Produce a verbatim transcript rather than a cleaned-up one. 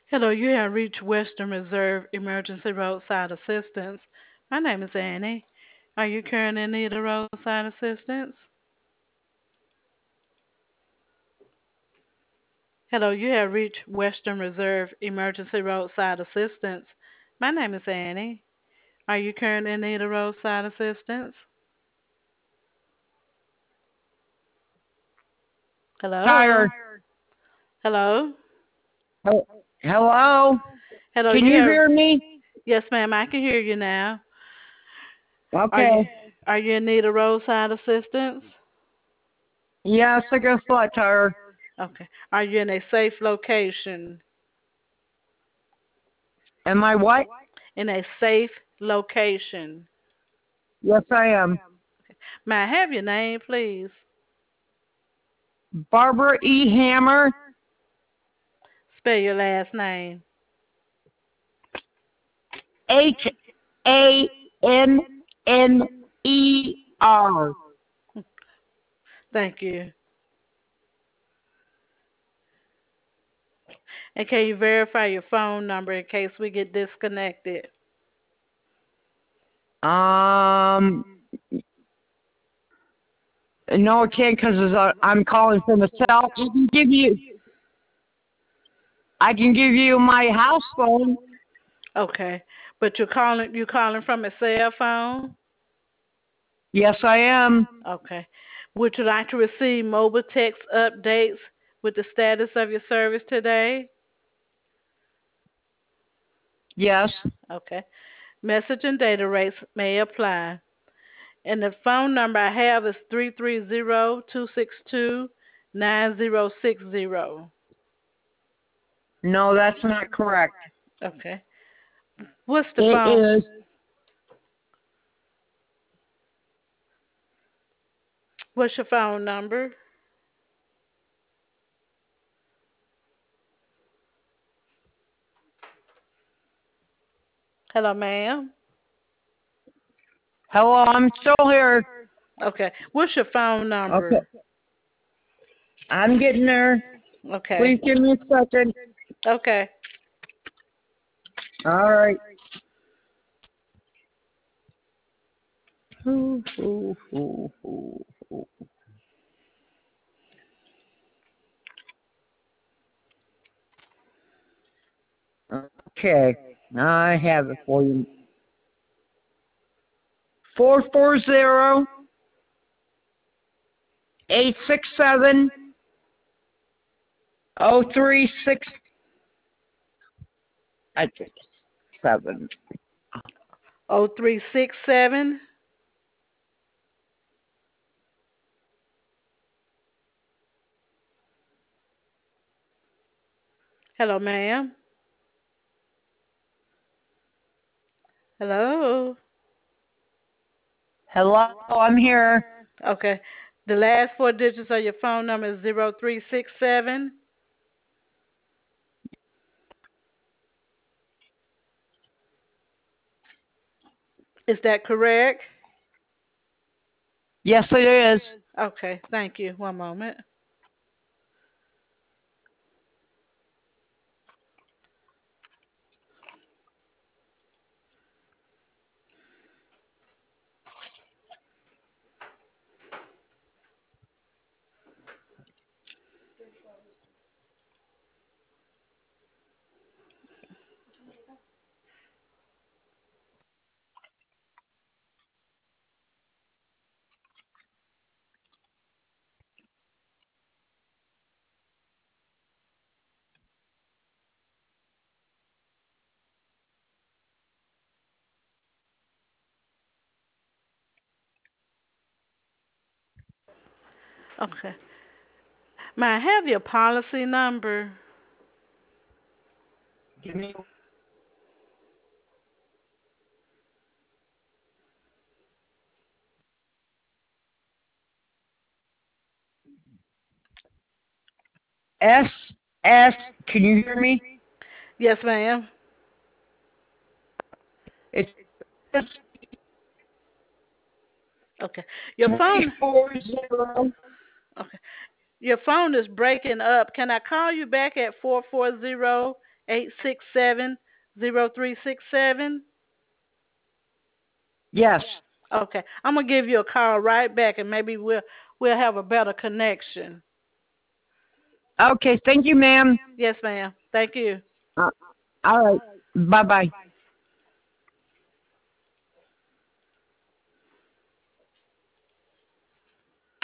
Hello, you have reached Western Reserve Emergency Roadside Assistance. My name is Annie. Are you currently in need of roadside assistance? Hello, you have reached Western Reserve Emergency Roadside Assistance. My name is Annie. Are you currently in need of roadside assistance? Hello? Tired. Hello? Hel- Hello? Hello, Can you you have. hear me? Yes, ma'am, I can hear you now. Are you Okay. are you in need of roadside assistance? Yes, I got flat tire. Okay. Are you in a safe location? Am I what? In a safe location. Yes, I am. May I have your name, please? Barbara E. Hammer. Spell your last name. H A N N E R. Thank you. And can you verify your phone number in case we get disconnected? Um, no, I can't because I'm calling from a cell. I can give you, I can give you my house phone. Okay. But you're calling you calling from a cell phone? Yes, I am. Okay. Would you like to receive mobile text updates with the status of your service today? Yes. Okay. Message and data rates may apply. And the phone number I have is three three zero, two six two, nine zero six zero. No, that's not correct. Okay. What's the It phone? is. What's your phone number? Hello, ma'am. Hello, I'm still here. Okay. What's your phone Okay. number? I'm getting there. Okay. Please give me a second. Okay. All right. Ooh, ooh, ooh, ooh, ooh. Okay. I have it for you. Four four zero eight six seven oh three six. I think seven. Oh three six seven. Hello, ma'am. Hello. Hello, I'm here. Okay. The last four digits of your phone number is zero three six seven. Is that correct? Yes, it is. Okay. Thank you. One moment. Okay. May I have your policy number? Give me S S. Can you hear me? Yes, ma'am. It's Okay. Your three phone. four zero. Okay. Your phone is breaking up. Can I call you back at four four zero eight six seven, zero three six seven? Yes. Okay. I'm gonna give you a call right back, and maybe we'll we'll have a better connection. Okay. Thank you, ma'am. Yes, ma'am. Thank you. Uh, all right. Bye bye.